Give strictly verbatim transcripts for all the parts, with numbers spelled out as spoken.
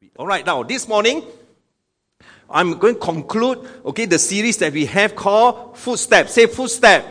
All right, now this morning, I'm going to conclude, okay, the series that we have called Footsteps. Say Footstep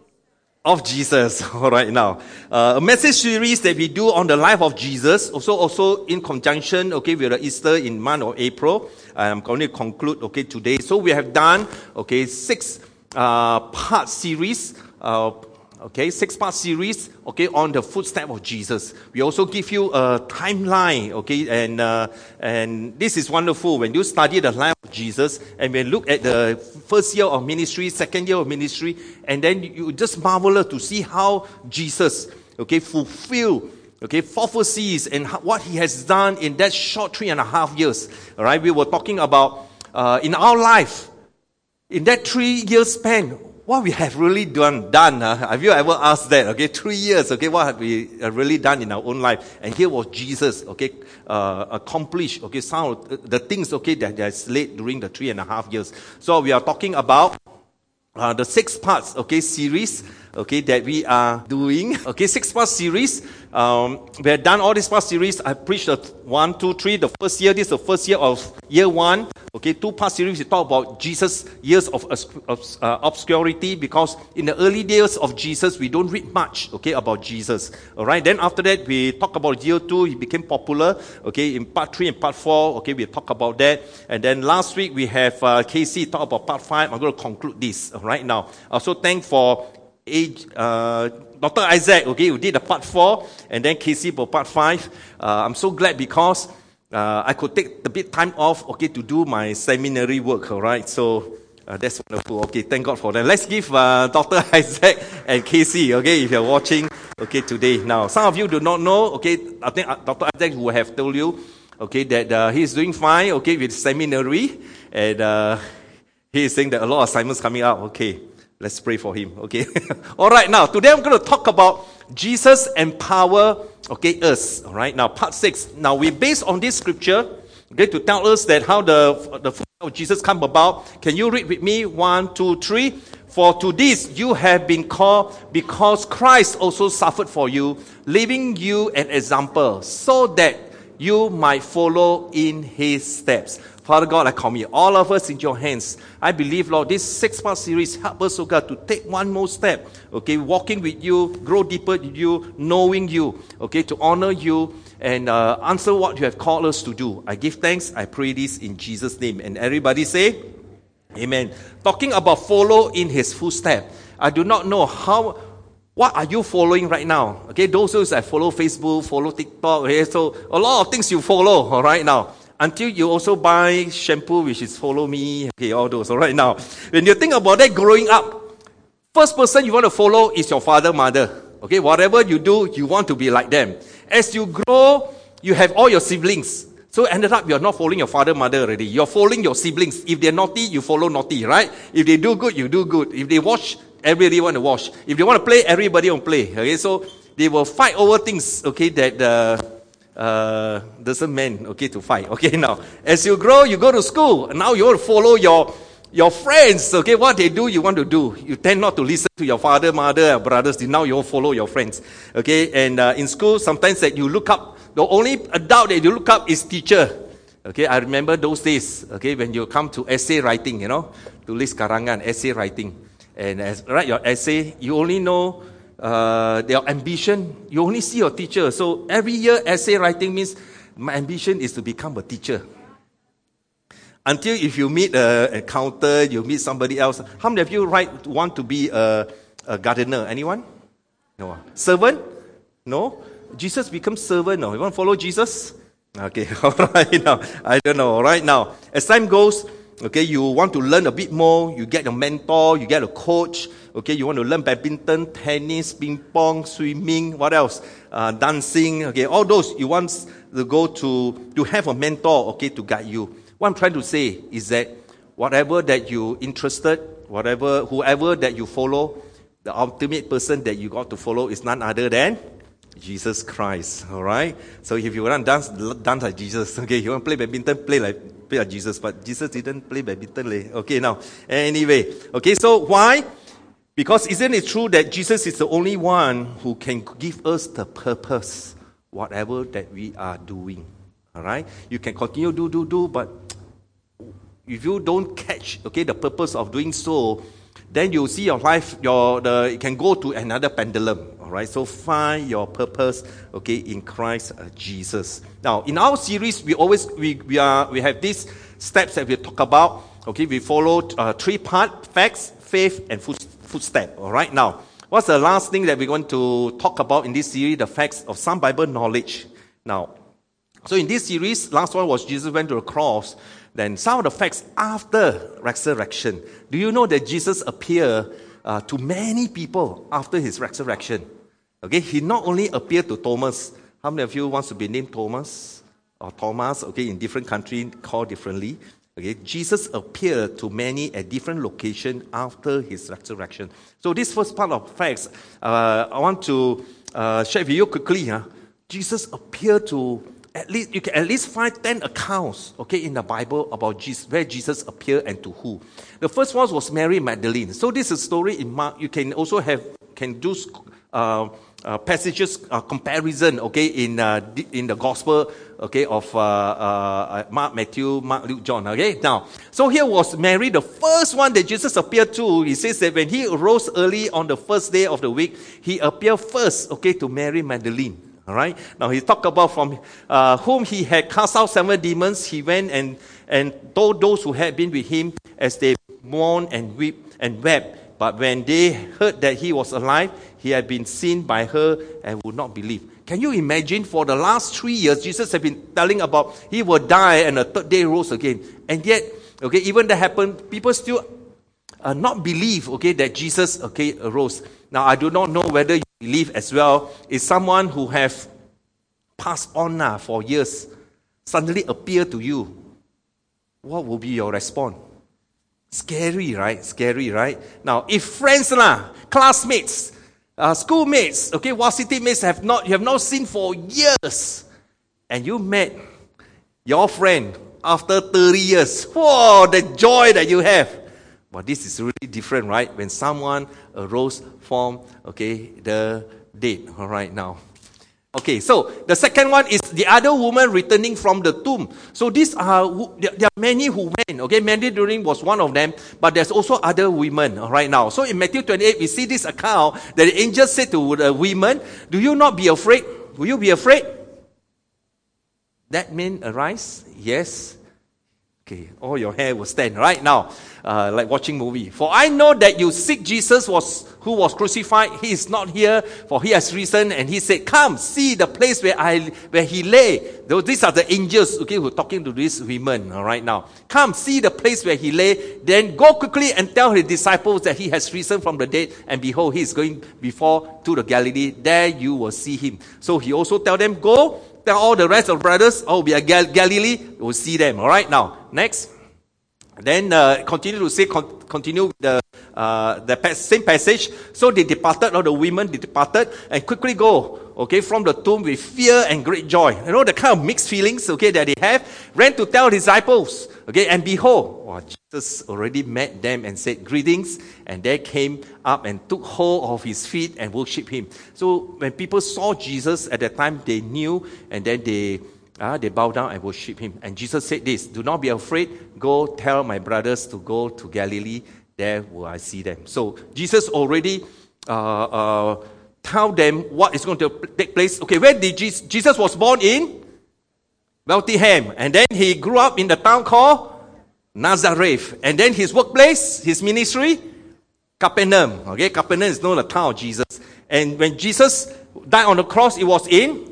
of Jesus. All right, now. Uh, a message series that we do on the life of Jesus, also also in conjunction, okay, with the Easter in month of April. I'm going to conclude, okay, today. So we have done, okay, six uh, part series, uh, okay, six part series, okay, on the footstep of Jesus. We also give you a timeline, okay, and uh, and this is wonderful when you study the life of Jesus and when you look at the first year of ministry, second year of ministry, and then you just marvel to see how Jesus, okay, fulfilled, okay, prophecies and what he has done in that short three and a half years. All right, we were talking about uh, in our life, in that three year span, what we have really done, done huh? Have you ever asked that? Okay, three years, okay, what have we really done in our own life? And here was Jesus, okay, uh, accomplished, okay, some of the things, okay, that has laid during the three and a half years. So we are talking about uh, the six parts, okay, series, okay, that we are doing. Okay, six part series. Um, we have done all these part series. I preached the one, two, three. The first year, this is the first year of year one. Okay, two part series. We talk about Jesus' years of, of uh, obscurity, because in the early days of Jesus, we don't read much, okay, about Jesus. All right. Then after that, we talk about year two. He became popular. Okay, in part three and part four. Okay, we talk about that. And then last week we have uh, Casey talk about part five. I'm going to conclude this right now. Also, thank for Age, uh, Doctor Isaac, okay, who did the part four, and then Casey for part five. Uh, I'm so glad because uh, I could take a bit time off, okay, to do my seminary work, all right. So uh, that's wonderful. Okay, thank God for that. Let's give uh, Doctor Isaac and Casey, okay, if you're watching, okay, today. Now, some of you do not know, okay, I think uh, Doctor Isaac will have told you, okay, that uh, he's doing fine, okay, with seminary, and uh, he is saying that a lot of assignments coming up, okay. Let's pray for him, okay? All right, now, today I'm going to talk about Jesus empower, okay, us. All right, now, part six. Now, we based on this scripture, okay, to tell us that how the, the footsteps of Jesus come about. Can you read with me? One, two, three. For to this you have been called, because Christ also suffered for you, leaving you an example, so that you might follow in his steps. Father God, I commit all of us in your hands. I believe, Lord, this six-part series help us, oh God, to take one more step, okay, walking with you, grow deeper with you, knowing you, okay, to honor you and uh, answer what you have called us to do. I give thanks. I pray this in Jesus' name. And everybody say, Amen. Talking about follow in his footstep. I do not know how... What are you following right now? Okay, those who I follow Facebook, follow TikTok, okay, so a lot of things you follow, all right, now. Until you also buy shampoo, which is follow me, okay, all those, all right, now. When you think about that growing up, first person you want to follow is your father, mother. Okay, whatever you do, you want to be like them. As you grow, you have all your siblings. So ended up, you're not following your father, mother already. You're following your siblings. If they're naughty, you follow naughty, right? If they do good, you do good. If they watch, everybody want to watch. If they want to play, everybody want to play. Okay, so they will fight over things, okay, that uh, uh, doesn't mean, okay, to fight. Okay, now, as you grow, you go to school. Now you want to follow your your friends, okay, what they do, you want to do. You tend not to listen to your father, mother, brothers. Now you want to follow your friends. Okay, and uh, in school, sometimes that you look up, the only adult that you look up is teacher. Okay, I remember those days, okay, when you come to essay writing, you know, tulis karangan, essay writing. And as write your essay, you only know uh, their ambition. You only see your teacher. So every year, essay writing means my ambition is to become a teacher. Until if you meet an accountant, you meet somebody else. How many of you write, want to be a, a gardener? Anyone? No. Servant? No. Jesus becomes servant. No. You want to follow Jesus? Okay. All right now. I don't know. All right now. As time goes, okay, you want to learn a bit more, you get a mentor, you get a coach, okay, you want to learn badminton, tennis, ping pong, swimming, what else? Uh, dancing, okay, all those you want to go to, to have a mentor, okay, to guide you. What I'm trying to say is that whatever that you're interested, whatever, whoever that you follow, the ultimate person that you got to follow is none other than Jesus Christ, all right? So if you want to dance, dance like Jesus, okay, you want to play badminton, play like, play like Jesus, but Jesus didn't play badminton, leh. Okay, now, anyway, okay, so why? Because isn't it true that Jesus is the only one who can give us the purpose, whatever that we are doing, All right? You can continue do, do, do, but if you don't catch, okay, the purpose of doing so, then you'll see your life, your the it can go to another pendulum. All right, so find your purpose, okay, in Christ uh, Jesus. Now, in our series, we always we we are we have these steps that we talk about. Okay, we follow uh, three part: facts, faith, and foot, footstep. All right, now, what's the last thing that we're going to talk about in this series? The facts of some Bible knowledge. Now, so in this series, last one was Jesus went to the cross. Then some of the facts after resurrection. Do you know that Jesus appeared uh, to many people after his resurrection? Okay, he not only appeared to Thomas. How many of you wants to be named Thomas or Thomas? Okay, in different countries called differently. Okay, Jesus appeared to many at different locations after his resurrection. So this first part of facts, uh, I want to uh, share with you quickly. Huh? Jesus appeared to At least you can at least find ten accounts, okay, in the Bible about Jesus, where Jesus appeared and to who. The first one was Mary Magdalene. So this is a story in Mark. You can also have can do uh, uh, passages uh, comparison, okay, in uh, in the Gospel, okay, of uh, uh, Mark, Matthew, Mark, Luke, John. Okay, now so here was Mary, the first one that Jesus appeared to. He says that when he arose early on the first day of the week, he appeared first, okay, to Mary Magdalene. All right. Now he talked about from uh, whom he had cast out seven demons. He went and and told those who had been with him as they mourned and wept and wept. But when they heard that he was alive, he had been seen by her and would not believe. Can you imagine? For the last three years, Jesus had been telling about he will die and the third day rose again. And yet, okay, even that happened, people still uh, not believe, okay, that Jesus, okay, arose. Now, I do not know whether you believe as well. Is someone who have passed on now for years suddenly appear to you? What will be your response? Scary, right? Scary, right? Now, if friends, lah, classmates, uh, schoolmates, okay, varsity mates have not you have not seen for years, and you met your friend after thirty years, whoa, the joy that you have. But this is really different, right? When someone arose from, okay, the dead, all right, now. Okay, so the second one is the other woman returning from the tomb. So these are, there are many who went, okay, Mary Magdalene was one of them, but there's also other women, all right, now. So in Matthew twenty-eight, we see this account that the angel said to the women, do you not be afraid? Will you be afraid? That men arise? Yes. Okay, all your hair will stand right now, uh, like watching movie. For I know that you seek Jesus was who was crucified. He is not here, for he has risen. And he said, "Come, see the place where I where he lay." Though these are the angels, okay, who are talking to these women. All right, now, come see the place where he lay. Then go quickly and tell his disciples that he has risen from the dead. And behold, he is going before to the Galilee. There you will see him. So he also tell them, go. Tell all the rest of brothers, oh, we are Gal- Galilee, we'll see them. All right, now, next. Then uh, continue to say, con- continue with the, uh, the pa- same passage. So they departed, all the women they departed, and quickly go, okay, from the tomb with fear and great joy. You know, the kind of mixed feelings, okay, that they have. Ran to tell disciples, okay, and behold, oh, Jesus already met them and said, greetings, and they came up and took hold of his feet and worshipped him. So when people saw Jesus at that time, they knew, and then they uh, they bowed down and worshipped him. And Jesus said this, do not be afraid, go tell my brothers to go to Galilee, there will I see them. So Jesus already uh, uh, tell them what is going to take place. Okay, where did Jesus, Jesus was born in? Bethlehem. And then he grew up in the town called Nazareth. And then his workplace, his ministry, Capernaum. Okay, Capernaum is known as the town of Jesus. And when Jesus died on the cross, it was in,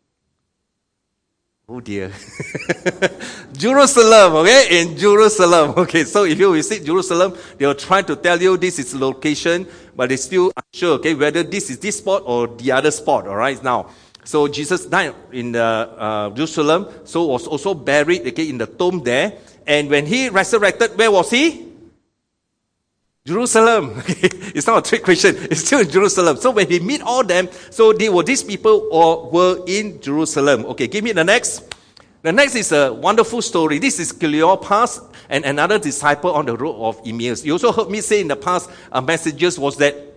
oh dear, Jerusalem, okay, in Jerusalem. Okay, so if you visit Jerusalem, they will try to tell you this is location, but they still unsure, okay, whether this is this spot or the other spot, all right, now. So Jesus died in uh, uh, Jerusalem, so was also buried, okay, in the tomb there. And when he resurrected, where was he? Jerusalem. It's not a trick question. It's still in Jerusalem. So when he meet all them, so they were these people or were in Jerusalem. Okay, give me the next. The next is a wonderful story. This is Cleopas and another disciple on the road of Emmaus. You also heard me say in the past uh, messages was that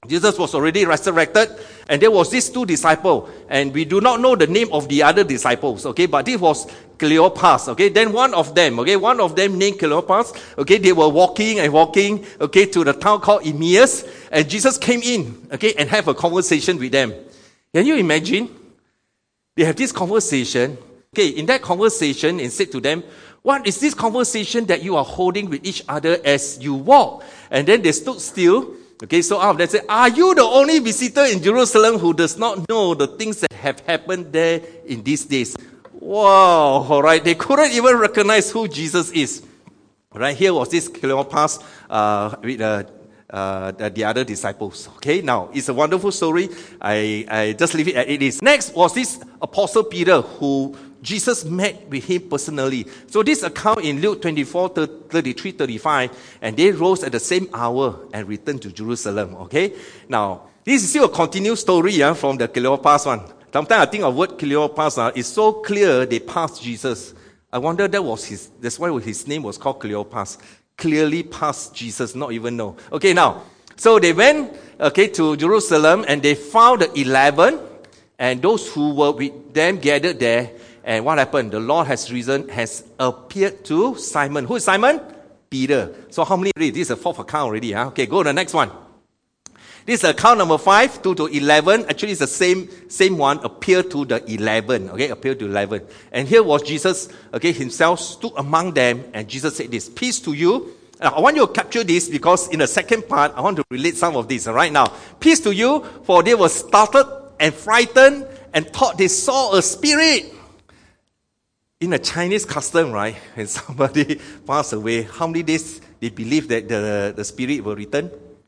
Jesus was already resurrected, and there was these two disciples, and we do not know the name of the other disciples, okay, but this was Cleopas, okay. Then one of them, okay, one of them named Cleopas, okay, they were walking and walking, okay, to the town called Emmaus, and Jesus came in, okay, and have a conversation with them. Can you imagine? They have this conversation, okay, in that conversation, and said to them, what is this conversation that you are holding with each other as you walk? And then they stood still. Okay, so out of that, say, are you the only visitor in Jerusalem who does not know the things that have happened there in these days? Wow, all right. They couldn't even recognize who Jesus is. Right, here was this Cleopas uh, with uh, uh, the, the other disciples. Okay, now, it's a wonderful story. I, I just leave it as it is. Next was this Apostle Peter, who Jesus met with him personally. So this account in Luke twenty-four, thirty-three, thirty-five, and they rose at the same hour and returned to Jerusalem. Okay? Now, this is still a continued story yeah, from the Cleopas one. Sometimes I think of word Cleopas uh, is so clear they passed Jesus. I wonder that was his, that's why his name was called Cleopas. Clearly passed Jesus, not even know. Okay, now, so they went okay, to Jerusalem and they found the eleven, and those who were with them gathered there. And what happened? The Lord has risen, has appeared to Simon. Who is Simon? Peter. So how many already? This is the fourth account already. Huh? Okay, go to the next one. This is account number five, two to eleven. Actually, it's the same, same one, appeared to the eleven. Okay, appeared to eleven. And here was Jesus, okay, himself stood among them, and Jesus said this, peace to you. Now, I want you to capture this because in the second part, I want to relate some of this. Right now, peace to you, for they were startled and frightened and thought they saw a spirit. In a Chinese custom, right, when somebody passed away, how many days they believe that the, the spirit will return?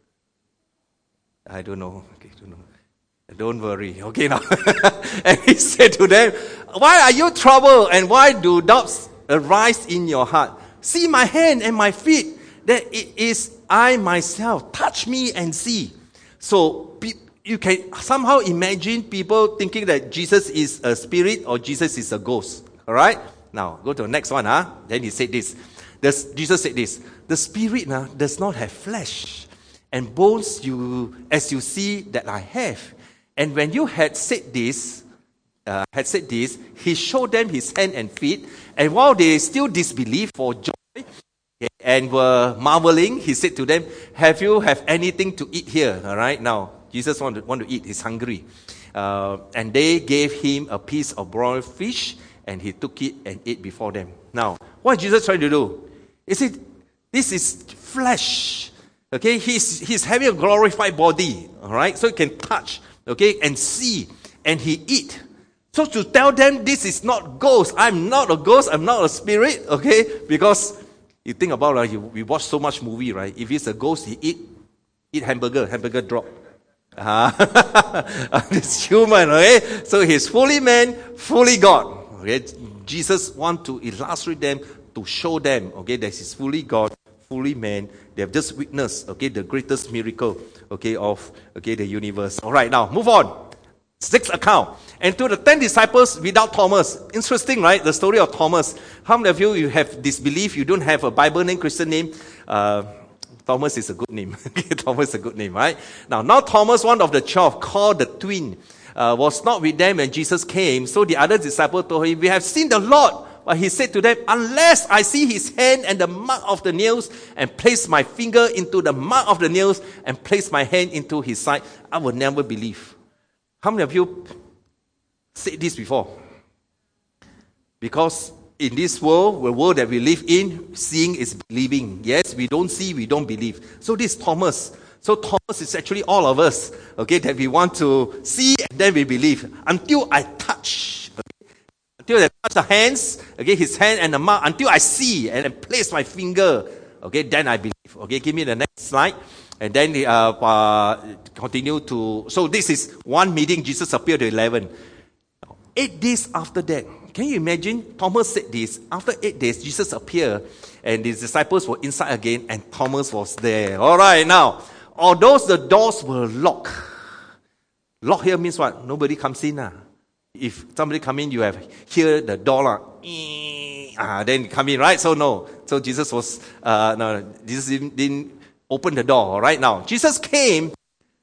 I don't know. Okay, don't know. Don't worry. Okay, now. And he said to them, why are you troubled and why do doubts arise in your heart? See my hand and my feet, that it is I myself. Touch me and see. So you can somehow imagine people thinking that Jesus is a spirit or Jesus is a ghost. All right? Now, go to the next one. Huh? Then he said this. This Jesus said this. The spirit uh, does not have flesh and bones you as you see that I have. And when you had said this, uh, had said this, he showed them his hand and feet. And while they still disbelieved for joy okay, and were marveling, he said to them, have you have anything to eat here? All right? Now, Jesus want to, want to eat. He's hungry. Uh, and they gave him a piece of broiled fish, and he took it and ate before them. Now, what is Jesus trying to do? He said, this is flesh. Okay, he's, he's having a glorified body. All right, so he can touch, okay, and see, and he eat. So to tell them this is not ghost. I'm not a ghost. I'm not a spirit. Okay, because you think about it, uh, we watch so much movie, right? If it's a ghost, he eat, eat hamburger, hamburger drop. Uh, it's human, okay? So he's fully man, fully God. Okay, Jesus want to illustrate them, to show them, okay, that he's fully God, fully man. They have just witnessed, okay, the greatest miracle, okay, of, okay, the universe. All right, now, move on. Sixth account. And to the ten disciples without Thomas. Interesting, right? The story of Thomas. How many of you, you have disbelief, you don't have a Bible name, Christian name? Uh, Thomas is a good name. Thomas is a good name, right? Now, now Thomas, one of the twelve, called the twin, Uh, was not with them when Jesus came. So the other disciple told him, we have seen the Lord. But he said to them, unless I see his hand and the mark of the nails, and place my finger into the mark of the nails, and place my hand into his side, I will never believe. How many of you said this before? Because in this world, the world that we live in, seeing is believing. Yes, we don't see, we don't believe. So this Thomas. So Thomas is actually all of us, okay, that we want to see and then we believe. Until I touch, okay? Until I touch the hands, okay, his hand and the mark, until I see and then place my finger, okay, then I believe. Okay, give me the next slide. And then they uh, uh, continue to, so this is one meeting, Jesus appeared to eleven. Eight days after that, can you imagine? Thomas said this, after eight days, Jesus appeared and his disciples were inside again and Thomas was there. All right, now, although the doors were locked. Lock here means what? Nobody comes in. Ah. If somebody come in, you have hear the door. Ah, ah, then come in, right? So no. So Jesus was, uh, no, Jesus didn't, didn't open the door, right? Now, Jesus came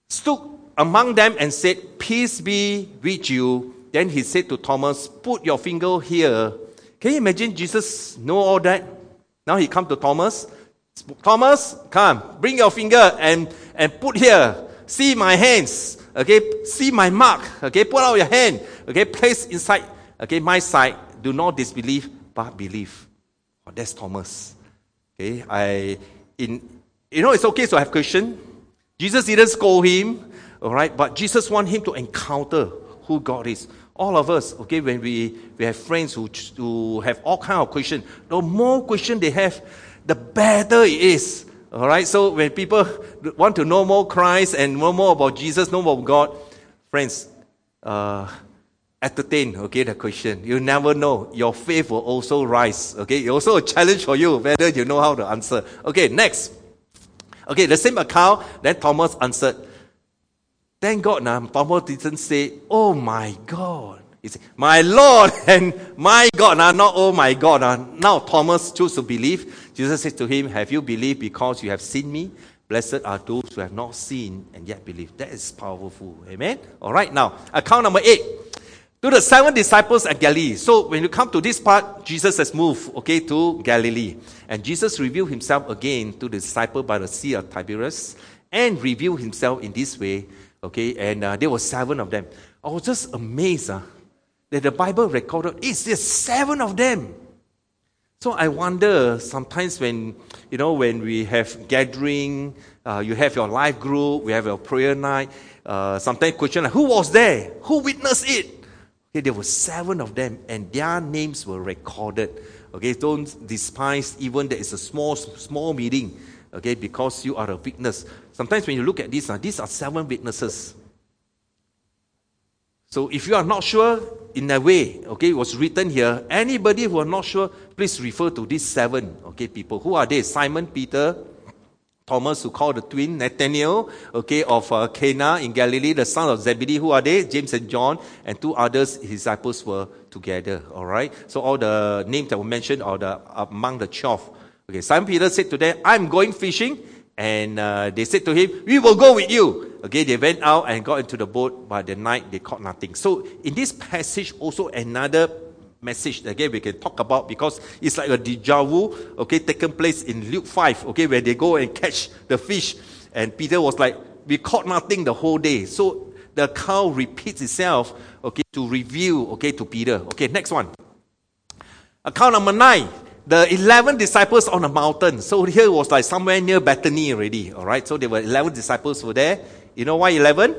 stood among them and said, peace be with you. Then he said to Thomas, put your finger here. Can you imagine Jesus know all that? Now he come to Thomas. Thomas, come, bring your finger and, and put here. See my hands. Okay, see my mark. Okay, put out your hand. Okay, place inside. Okay, my side. Do not disbelieve, but believe. Oh, that's Thomas. Okay, I in you know it's okay to have question. Jesus didn't scold him, all right, but Jesus want him to encounter who God is. All of us, okay, when we, we have friends who, who have all kind of questions, the more question they have, the better it is. All right, so when people want to know more Christ and know more about Jesus, know more about God, friends, uh, entertain, okay, the question. You never know. Your faith will also rise. Okay, it's also a challenge for you, whether you know how to answer. Okay, next. Okay, the same account, then Thomas answered. Thank God now, Thomas didn't say, oh my God. He said, my Lord and my God. Now, not oh my God. Now, now Thomas chose to believe. Jesus said to him, have you believed because you have seen me? Blessed are those who have not seen and yet believe. That is powerful. Amen? All right, now, account number eight. To the seven disciples at Galilee. So when you come to this part, Jesus has moved, okay, to Galilee. And Jesus revealed himself again to the disciple by the Sea of Tiberias and revealed himself in this way, okay, and uh, there were seven of them. I was just amazed uh, that the Bible recorded, it's just seven of them. So I wonder sometimes when, you know, when we have gathering, uh, you have your life group, we have your prayer night, uh, sometimes question like, who was there? Who witnessed it? Okay, there were seven of them and their names were recorded. Okay, don't despise even that it's a small, small meeting. Okay, because you are a witness. Sometimes when you look at this, uh, these are seven witnesses. So if you are not sure, in a way, okay, it was written here, anybody who are not sure, please refer to these seven, okay, people. Who are they? Simon, Peter, Thomas, who called the twin, Nathanael, okay, of uh, Cana in Galilee, the son of Zebedee. Who are they? James and John, and two others, his disciples were together, all right? So all the names that were mentioned are the, among the twelve. Okay, Simon Peter said to them, I'm going fishing. And uh, they said to him, we will go with you. Okay, they went out and got into the boat. By the night, they caught nothing. So in this passage, also another message that again we can talk about, because it's like a deja vu, okay, taken place in Luke five, okay, where they go and catch the fish. And Peter was like, we caught nothing the whole day. So the account repeats itself, okay, to review, okay, to Peter. Okay, next one. Account number nine. The eleven disciples on the mountain. So here was like somewhere near Bethany already. All right. So there were eleven disciples were there. You know why eleven?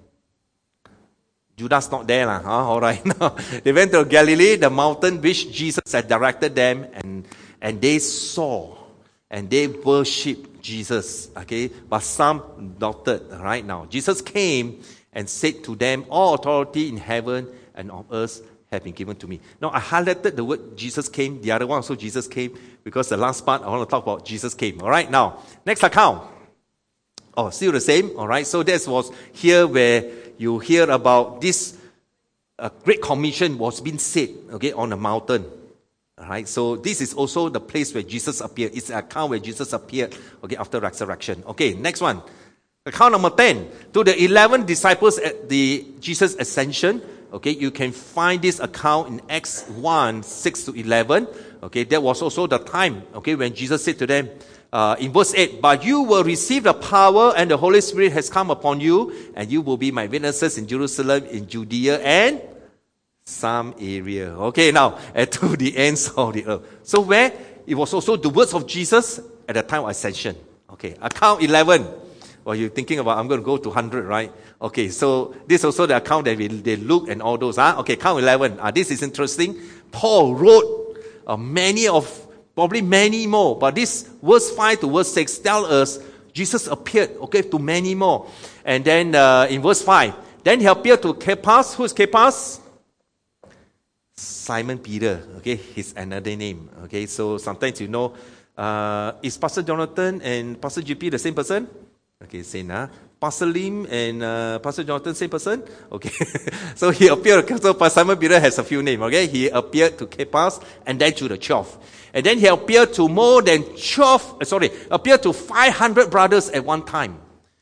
Judas not there, lah. Huh? All right. No. They went to Galilee, the mountain which Jesus had directed them, and and they saw and they worshipped Jesus. Okay. But some doubted. Right now, Jesus came and said to them, "All authority in heaven and on earth have been given to me." Now, I highlighted the word Jesus came. The other one also Jesus came, because the last part I want to talk about Jesus came. All right, now, next account. Oh, still the same. All right, so this was here where you hear about this uh, great commission was being said, okay, on the mountain. All right, so this is also the place where Jesus appeared. It's an account where Jesus appeared, okay, after resurrection. Okay, next one. Account number ten. To the eleven disciples at the Jesus ascension. Okay, you can find this account in Acts one, six to eleven. Okay, that was also the time, okay, when Jesus said to them, uh, in verse eight, but you will receive the power and the Holy Spirit has come upon you, and you will be my witnesses in Jerusalem, in Judea, and some area. Okay, now, and to the ends of the earth. So where? It was also the words of Jesus at the time of ascension. Okay, account eleven. Well, you're thinking about, I'm going to go to one hundred, right? Okay, so this is also the account that we, they look and all those. Huh? Okay, count eleven. Uh, this is interesting. Paul wrote uh, many of, probably many more. But this verse five to verse six tell us Jesus appeared, okay, to many more. And then uh, in verse five, then he appeared to Cephas. Who's Cephas? Simon Peter, okay, his another name. Okay, so sometimes you know, uh, is Pastor Jonathan and Pastor G P the same person? Okay, same, huh? Pastor Lim and uh, Pastor Jonathan, same person? Okay. So he appeared, so Simon Peter has a few names, okay? He appeared to Cephas and then to the twelve. And then he appeared to more than twelve, uh, sorry, appeared to five hundred brothers at one time.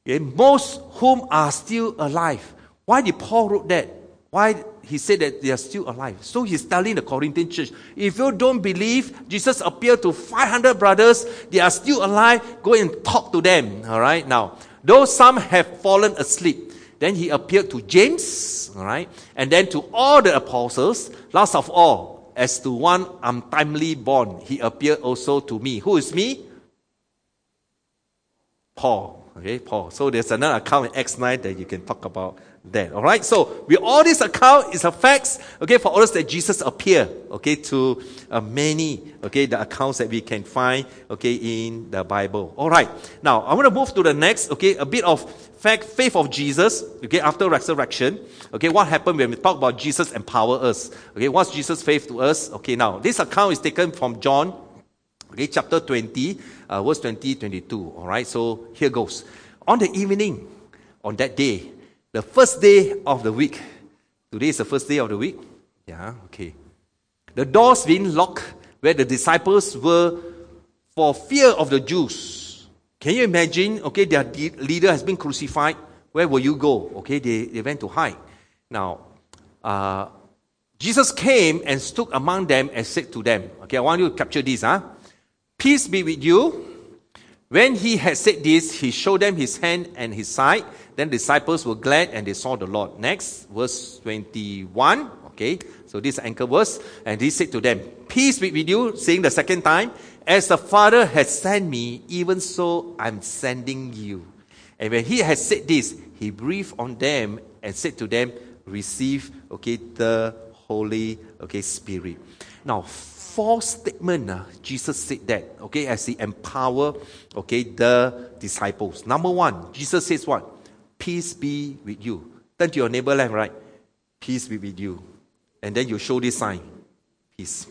Okay, most whom are still alive. Why did Paul wrote that? Why he said that they are still alive? So he's telling the Corinthian church, if you don't believe Jesus appeared to five hundred brothers, they are still alive, go and talk to them. All right, now, though some have fallen asleep, then he appeared to James, all right, and then to all the apostles. Last of all, as to one untimely born, he appeared also to me. Who is me? Paul. Okay, Paul. So there's another account in Acts nine that you can talk about that. All right. So with all this account, it's a facts. Okay, for us that Jesus appeared. Okay, to uh, many. Okay, the accounts that we can find. Okay, in the Bible. All right. Now I want to move to the next. Okay, a bit of fact, faith of Jesus. Okay, after resurrection. Okay, what happened when we talk about Jesus empower us? Okay, what's Jesus' faith to us? Okay, now this account is taken from John. Okay, chapter twenty, uh, verse twenty, twenty-two. All right, so here goes. On the evening, on that day, the first day of the week. Today is the first day of the week. Yeah, okay. The doors being locked where the disciples were for fear of the Jews. Can you imagine? Okay, their de- leader has been crucified. Where will you go? Okay, they, they went to hide. Now, uh, Jesus came and stood among them and said to them, okay, I want you to capture this, huh? Peace be with you. When he had said this, he showed them his hand and his side. Then the disciples were glad and they saw the Lord. Next, verse twenty-one. Okay, so this anchor verse. And he said to them, peace be with you, saying the second time, as the Father has sent me, even so I'm sending you. And when he had said this, he breathed on them and said to them, receive, okay, the Holy, okay, Spirit. Now, four statement, uh, Jesus said that, okay, as he empower, okay, the disciples. Number one, Jesus says what? Peace be with you. Turn to your neighbor left, right? Peace be with you. And then you show this sign. Peace.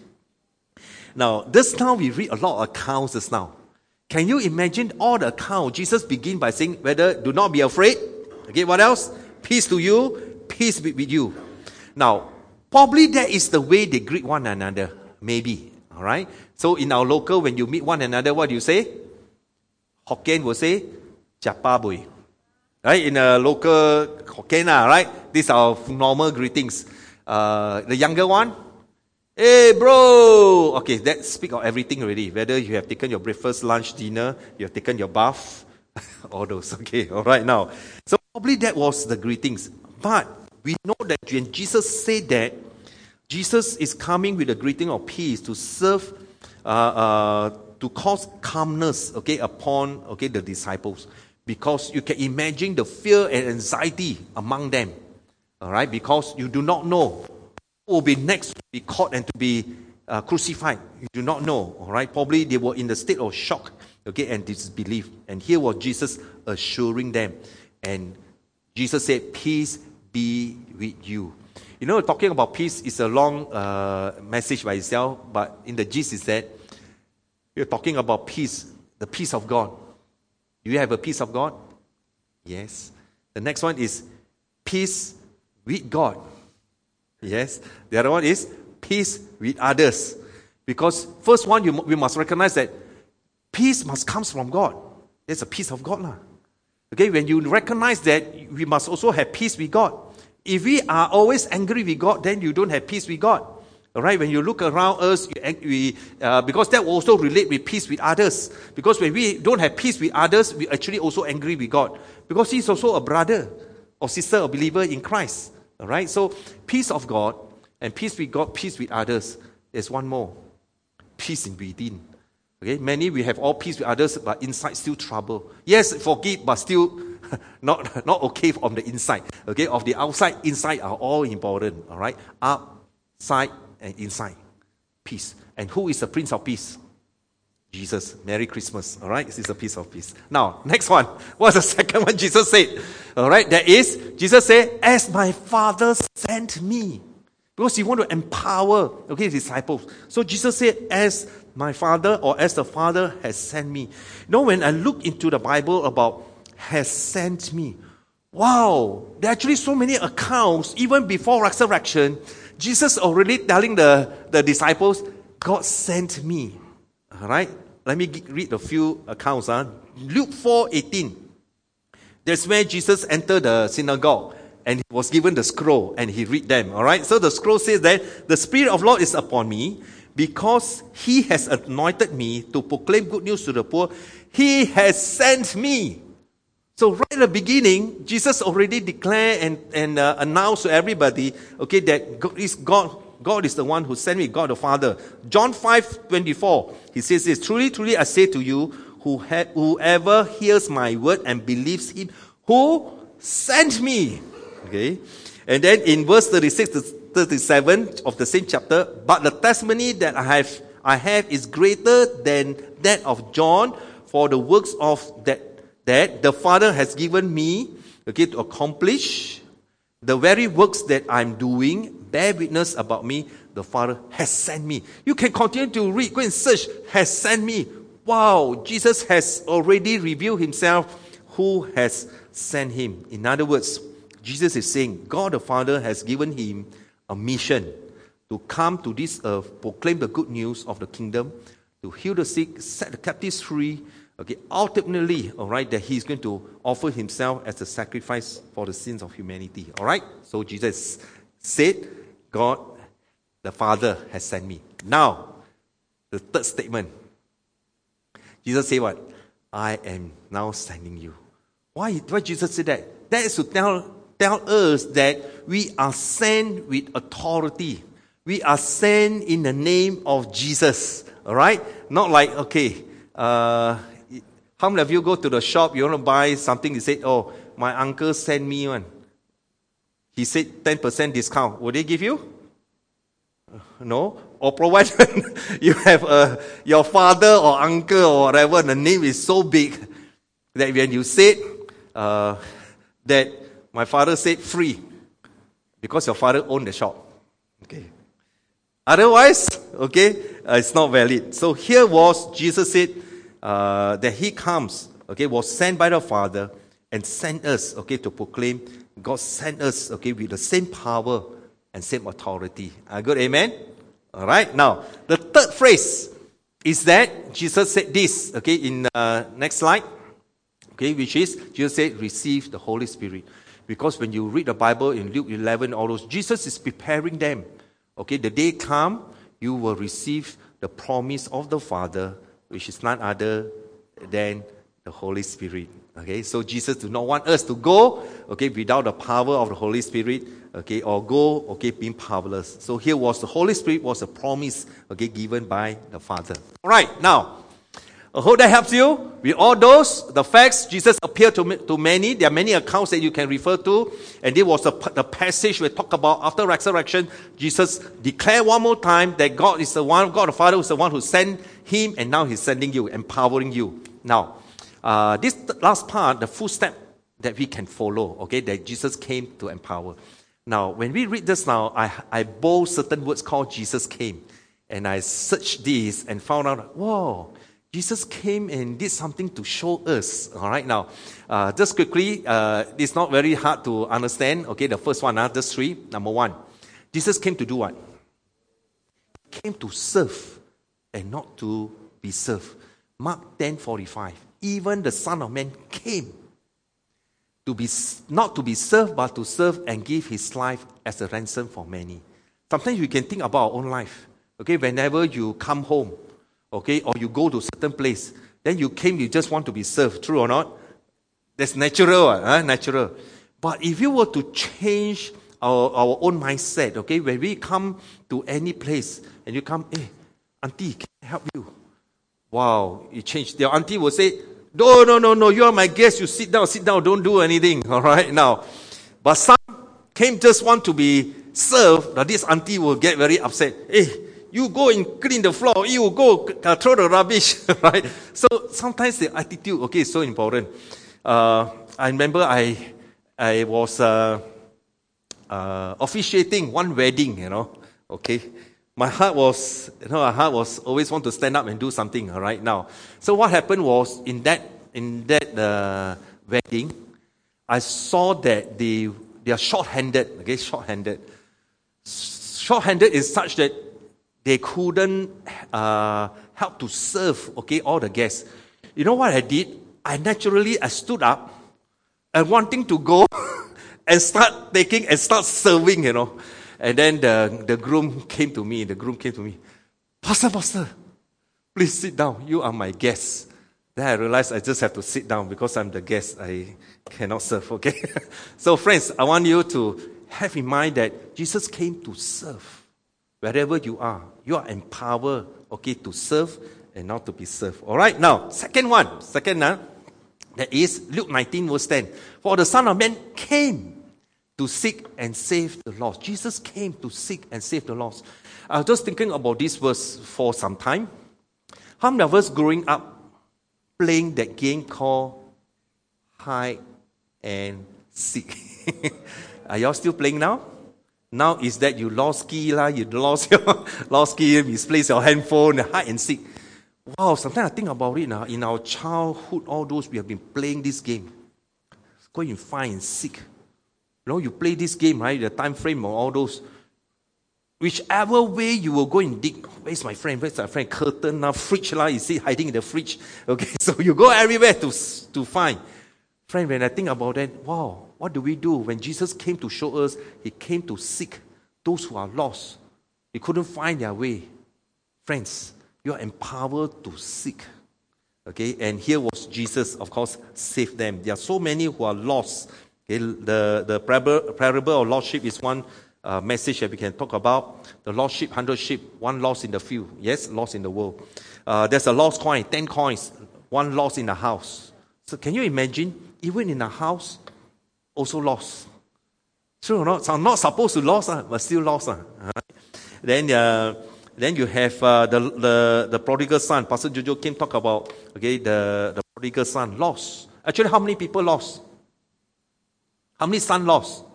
Now, this now we read a lot of accounts just now. Can you imagine all the accounts? Jesus begin by saying, whether do not be afraid. Okay, what else? Peace to you. Peace be with you. Now, probably that is the way they greet one another. Maybe. All right. So in our local, when you meet one another, what do you say? Hokkien will say, Chapa bui. Right? In a local Hokkien, right? These are normal greetings. Uh, the younger one, hey bro. Okay, that speak of everything already. Whether you have taken your breakfast, lunch, dinner, you have taken your bath, all those. Okay, all right now. So probably that was the greetings. But we know that when Jesus said that, Jesus is coming with a greeting of peace to serve, uh, uh, to cause calmness, okay, upon, okay, the disciples. Because you can imagine the fear and anxiety among them. All right, because you do not know who will be next to be caught and to be uh, crucified. You do not know. All right, probably they were in the state of shock, okay, and disbelief. And here was Jesus assuring them. And Jesus said, peace be with you. You know, talking about peace is a long uh, message by itself, but in the gist is that we're talking about peace, the peace of God. Do you have a peace of God? Yes. The next one is peace with God. Yes. The other one is peace with others. Because first one, you, we must recognize that peace must come from God. There's a peace of God. Lah. Okay, when you recognize that, we must also have peace with God. If we are always angry with God, then you don't have peace with God. All right, when you look around us, you, we, uh, because that will also relate with peace with others. Because when we don't have peace with others, we actually also angry with God. Because he's also a brother or sister or believer in Christ. All right, so peace of God and peace with God, peace with others. There's one more. Peace in within. Okay, many we have all peace with others, but inside still trouble. Yes, forgive, but still not, not okay on the inside. Okay, of the outside, inside are all important. All right, up, side, and inside. Peace. And who is the Prince of Peace? Jesus. Merry Christmas. All right, this is a piece of peace. Now, next one. What's the second one Jesus said? All right, that is, Jesus said, as my Father sent me. Because he want to empower, okay, disciples. So Jesus said, as my Father or as the Father has sent me. You know, when I look into the Bible about has sent me, wow, there are actually so many accounts, even before resurrection, Jesus already telling the, the disciples, God sent me. All right, let me read a few accounts. Huh? Luke four eighteen. That's where Jesus entered the synagogue and he was given the scroll and he read them. All right. So the scroll says that the Spirit of Lord is upon me because he has anointed me to proclaim good news to the poor. He has sent me. So right at the beginning, Jesus already declared and, and uh, announced to everybody, okay, that God is God. God is the one who sent me, God the Father. John five twenty-four, he says this, truly, truly, I say to you, who ha- whoever hears my word and believes him who sent me. Okay. And then in verse thirty-six to thirty-seven of the same chapter, but the testimony that I have, I have is greater than that of John, for the works of that, that the Father has given me, okay, to accomplish the very works that I'm doing, bear witness about me, the Father has sent me. You can continue to read, go and search, has sent me. Wow, Jesus has already revealed himself who has sent him. In other words, Jesus is saying God the Father has given him a mission to come to this earth, proclaim the good news of the kingdom, to heal the sick, set the captives free. Okay, ultimately, all right, that he's going to offer himself as a sacrifice for the sins of humanity. All right, so Jesus said, God the Father has sent me. Now, the third statement. Jesus said what? I am now sending you. Why, why Jesus said that? That is to tell, tell us that we are sent with authority. We are sent in the name of Jesus. All right? Not like, okay, uh, how many of you go to the shop, you want to buy something, you say, oh, my uncle sent me one. He said ten percent discount. Will they give you? No? Or provided you have a, your father or uncle or whatever, the name is so big that when you said uh, that my father said free, because your father owned the shop. Okay. Otherwise, okay, uh, it's not valid. So here was, Jesus said uh, that he comes, okay, was sent by the Father and sent us, okay, to proclaim. God sent us, okay, with the same power and same authority. Uh, good, amen? All right. Now, the third phrase is that Jesus said this, okay, in uh, next slide, okay, which is, Jesus said, receive the Holy Spirit. Because when you read the Bible in Luke eleven, all those, Jesus is preparing them. Okay, the day come, you will receive the promise of the Father, which is none other than the Holy Spirit. Okay, so Jesus do not want us to go, okay, without the power of the Holy Spirit, okay, or go, okay, being powerless. So here was the Holy Spirit was a promise, okay, given by the Father. All right, now, I hope that helps you with all those, the facts. Jesus appeared to, to many. There are many accounts that you can refer to. And this was the, the passage we talk about after resurrection. Jesus declared one more time that God is the one, God the Father is the one who sent him, and now he's sending you, empowering you. Now, uh, this last part, the full step that we can follow, okay, that Jesus came to empower. Now, when we read this now, I, I bold certain words called Jesus came. And I searched this and found out, whoa, Jesus came and did something to show us. All right, now, uh, just quickly, uh, it's not very hard to understand. Okay, the first one, uh, just three. Number one, Jesus came to do what? He came to serve and not to be served. Mark ten forty-five. Even the Son of Man came to be not to be served, but to serve and give his life as a ransom for many. Sometimes we can think about our own life. Okay, whenever you come home, okay, or you go to a certain place, then you came, you just want to be served, true or not? That's natural, uh, natural. But if you were to change our, our own mindset, okay, when we come to any place, and you come, hey, auntie, can I help you? Wow, you change. Your auntie will say, no, no, no, no, you are my guest, you sit down, sit down, don't do anything, all right, now. But some came just want to be served, now this auntie will get very upset. Hey, you go and clean the floor. You go uh, throw the rubbish, right? So sometimes the attitude, okay, is so important. Uh, I remember I I was uh, uh, officiating one wedding, you know, okay. My heart was, you know, my heart was always want to stand up and do something, all right, now. So what happened was, in that in that uh, wedding, I saw that they, they are short-handed, okay, short-handed. Short-handed is such that they couldn't uh, help to serve, okay, all the guests. You know what I did? I naturally, I stood up and wanting to go and start taking and start serving, you know. And then the, the groom came to me, the groom came to me, Pastor, Pastor, please sit down. You are my guest. Then I realized I just have to sit down because I'm the guest. I cannot serve, okay? So friends, I want you to have in mind that Jesus came to serve. Wherever you are, you are empowered, okay, to serve and not to be served. All right, now, second one, second one, that is Luke nineteen verse ten. For the Son of Man came to seek and save the lost. Jesus came to seek and save the lost. I was just thinking about this verse for some time. How many of us growing up playing that game called hide and seek? Are y'all still playing now? Now is that you lost key lah, you lost your lost key, misplaced your handphone, hide and seek. Wow, sometimes I think about it now. In our childhood, all those we have been playing this game. Go and find and seek. You know, you play this game, right? The time frame or all those. Whichever way you will go and dig. Where's my friend? Where's my friend? Curtain now, fridge lah. You see, hiding in the fridge. Okay, so you go everywhere to, to find. Friend, when I think about that, wow, what do we do? When Jesus came to show us, He came to seek those who are lost. They couldn't find their way. Friends, you are empowered to seek. Okay, and here was Jesus, of course, saved them. There are so many who are lost. Okay, the, the parable, parable of lost sheep is one uh, message that we can talk about. The lost sheep, hundred sheep, one lost in the field. Yes, lost in the world. Uh, there's a lost coin, ten coins, one lost in the house. So can you imagine, even in a house, also lost? True or not? So I'm not supposed to lost, uh, but still lost. Uh. Right. Then, uh, then you have uh, the, the the prodigal son. Pastor Jojo came talk about okay the, the prodigal son lost. Actually, how many people lost? How many sons lost?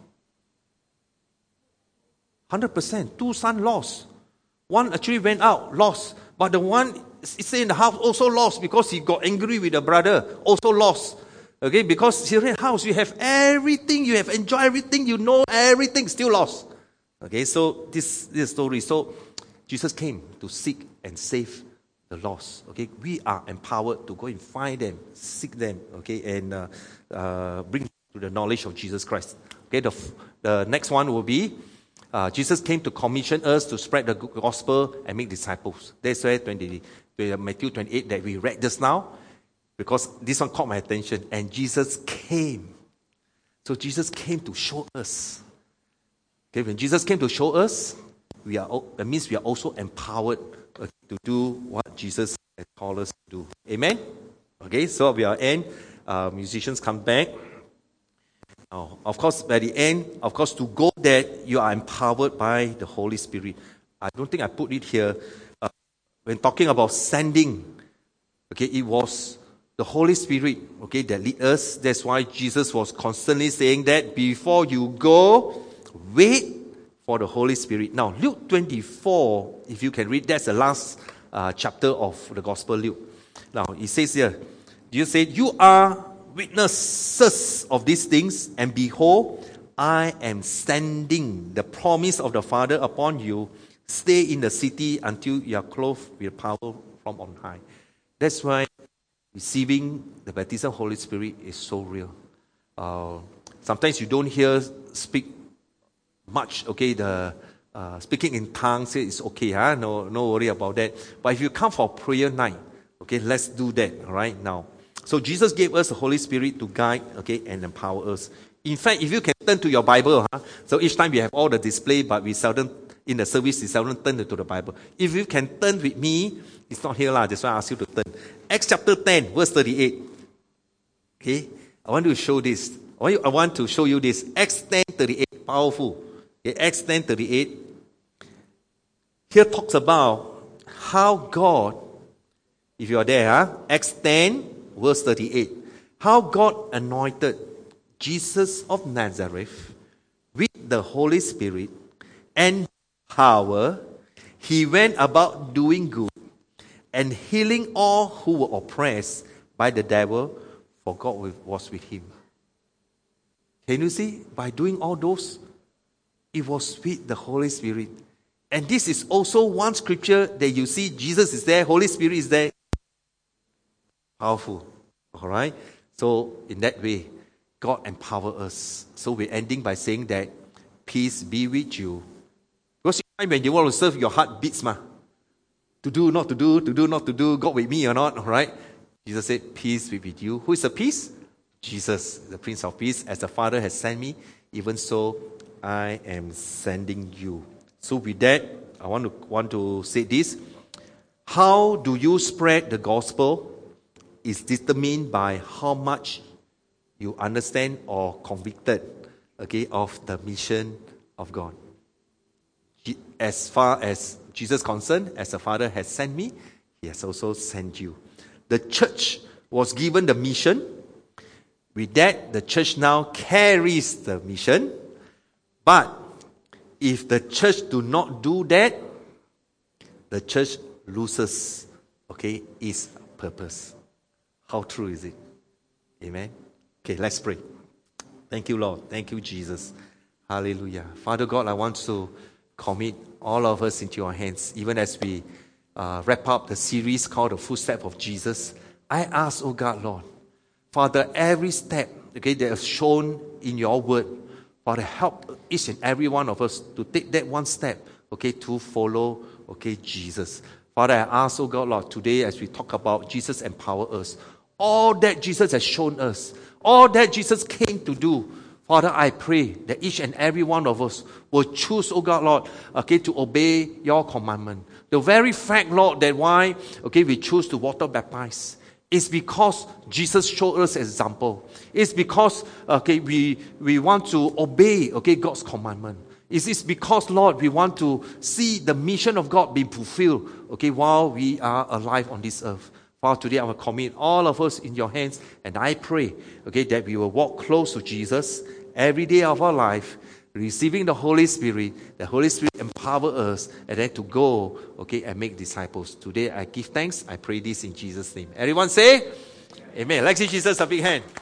Hundred percent. Two sons lost. One actually went out, lost. But the one stay in the house also lost because he got angry with the brother. Also lost. Okay, because here in the house you have everything, you have enjoyed everything, you know everything, still lost. Okay, so this, this story. So Jesus came to seek and save the lost. Okay, we are empowered to go and find them, seek them. Okay, and uh, uh, bring them to the knowledge of Jesus Christ. Okay, the the next one will be uh, Jesus came to commission us to spread the gospel and make disciples. That's why twenty, Matthew twenty-eight that we read just now. Because this one caught my attention. And Jesus came. So Jesus came to show us. Okay, when Jesus came to show us, we are that means we are also empowered uh, to do what Jesus has called us to do. Amen? Okay, so we are end. Uh, musicians come back. Oh, of course, by the end, of course, to go there, you are empowered by the Holy Spirit. I don't think I put it here. Uh, when talking about sending, okay, it was the Holy Spirit, okay, that lead us. That's why Jesus was constantly saying that before you go, wait for the Holy Spirit. Now, Luke twenty-four, if you can read, that's the last uh, chapter of the Gospel Luke. Now, it says here, Jesus said, you are witnesses of these things, and behold, I am sending the promise of the Father upon you. Stay in the city until you are clothed with power from on high. That's why receiving the baptism of the Holy Spirit is so real. Uh, sometimes you don't hear speak much. Okay, the uh, speaking in tongues is okay. Huh? No, no worry about that. But if you come for prayer night, okay, let's do that. All right now. So Jesus gave us the Holy Spirit to guide, okay, and empower us. In fact, if you can turn to your Bible, huh? So each time we have all the display, but we seldom in the service we seldom turn to the Bible. If you can turn with me, it's not here lah. That's why I ask you to turn. Acts chapter ten, verse thirty-eight. Okay, I want to show this. I want, you, I want to show you this. Acts ten thirty-eight, powerful. Okay, Acts ten thirty-eight. Here talks about how God, if you are there, huh? Acts ten, verse thirty-eight. How God anointed Jesus of Nazareth with the Holy Spirit and power. He went about doing good and healing all who were oppressed by the devil, for God was with him. Can you see? By doing all those, it was with the Holy Spirit. And this is also one scripture that you see Jesus is there, Holy Spirit is there. Powerful. All right? So, in that way, God empower us. So we're ending by saying that, peace be with you. Because when you want to serve, your heart beats, ma. To do, not to do, to do, not to do, God with me or not, right? Jesus said, peace be with you. Who is the peace? Jesus, the Prince of Peace. As the Father has sent me, even so I am sending you. So with that, I want to want to say this. How do you spread the gospel is determined by how much you understand or convicted, okay, of the mission of God. As far as Jesus is concerned, as the Father has sent me, He has also sent you. The church was given the mission. With that, the church now carries the mission. But if the church do not do that, the church loses, okay, its purpose. How true is it? Amen? Okay, let's pray. Thank you, Lord. Thank you, Jesus. Hallelujah. Father God, I want to commit all of us into your hands, even as we uh, wrap up the series called The Footsteps of Jesus. I ask, oh God, Lord, Father, every step, okay, that is shown in your word, Father, help each and every one of us to take that one step, okay, to follow, okay, Jesus. Father, I ask, oh God, Lord, today as we talk about Jesus empower us, all that Jesus has shown us, all that Jesus came to do, Father, I pray that each and every one of us will choose, oh God, Lord, okay, to obey your commandment. The very fact, Lord, that why, okay, we choose to water baptize, it's because Jesus showed us example. It's because, okay, we, we want to obey, okay, God's commandment. It is because, Lord, we want to see the mission of God being fulfilled, okay, while we are alive on this earth. Father, today I will commit all of us in your hands, and I pray, okay, that we will walk close to Jesus every day of our life, receiving the Holy Spirit. The Holy Spirit empower us, and then to go, okay, and make disciples. Today I give thanks. I pray this in Jesus' name. Everyone say, Amen. Let's give Jesus a big hand.